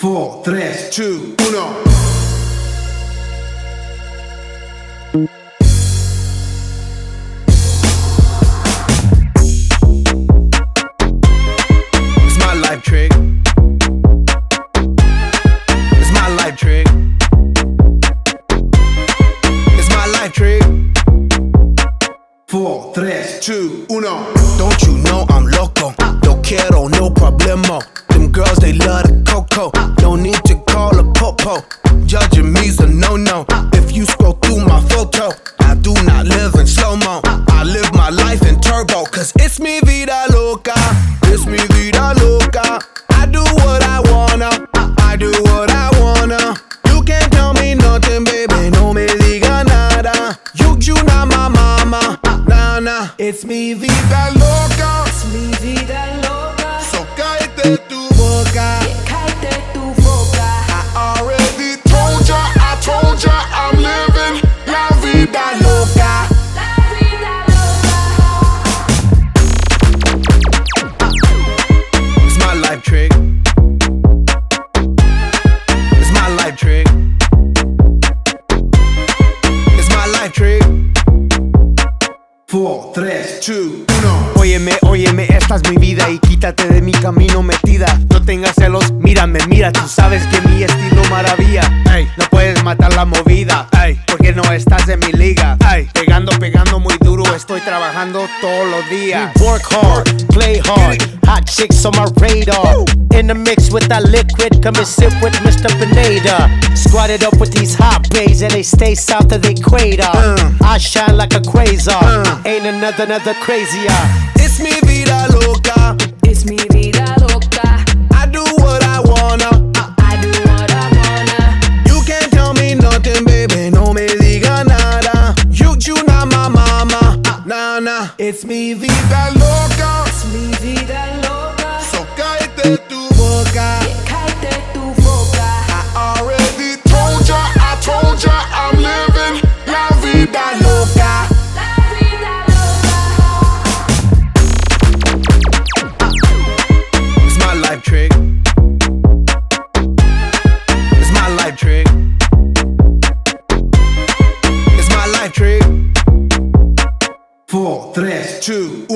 4, 3, 2, 1. It's my life trick. It's my life trick. It's my life trick. 4, 3, 2, 1. Don't you know I'm loco? No quiero, no problemo. Them girls, they love the coco. No need to call a popo. Judging me's a no-no. If you scroll through my photo, I do not live in slow-mo. I live my life in turbo. Cause it's mi vida loca. It's mi vida loca. I do what I wanna. I do what I wanna. You can't tell me nothing, baby. No me diga nada. You not my mama. Nah, nah. It's mi vida loca. Es mi vida loca. So cállate tu boca. Cállate tu boca. I already told ya, I'm living la vida loca. La vida loca. It's my life trick. It's my life trick. It's my life trick. 4, 3, 2, 1. Óyeme, óyeme, esta es mi vida y quítate de mi camino metida. No tengas celos, mírame, mira, tú sabes que mi estilo maravilla. Ey, no puedes matar la movida, ey, porque no estás en mi liga. Ey, pegando muy duro, estoy trabajando todos los días. We work hard, play hard, hot chicks on my radar. In the mix with that liquid, come and sit with Mr. Pineda. Squatted up with these hot bays and they stay south of the equator. I shine like a quasar, ain't another crazier. It's mi vida loca. Es mi vida loca. I do what I wanna. I do what I wanna. You can't tell me nothing, baby. No me diga nada. You not my mama. Nah, nah. It's mi vida loca. Es mi vida loca. So cállate tu boca. Cállate tu boca. I already told ya, I'm living la vida loca. La vida loca. It's my life trick. It's my life trick. It's my life trick. 4, 3, 2, 1.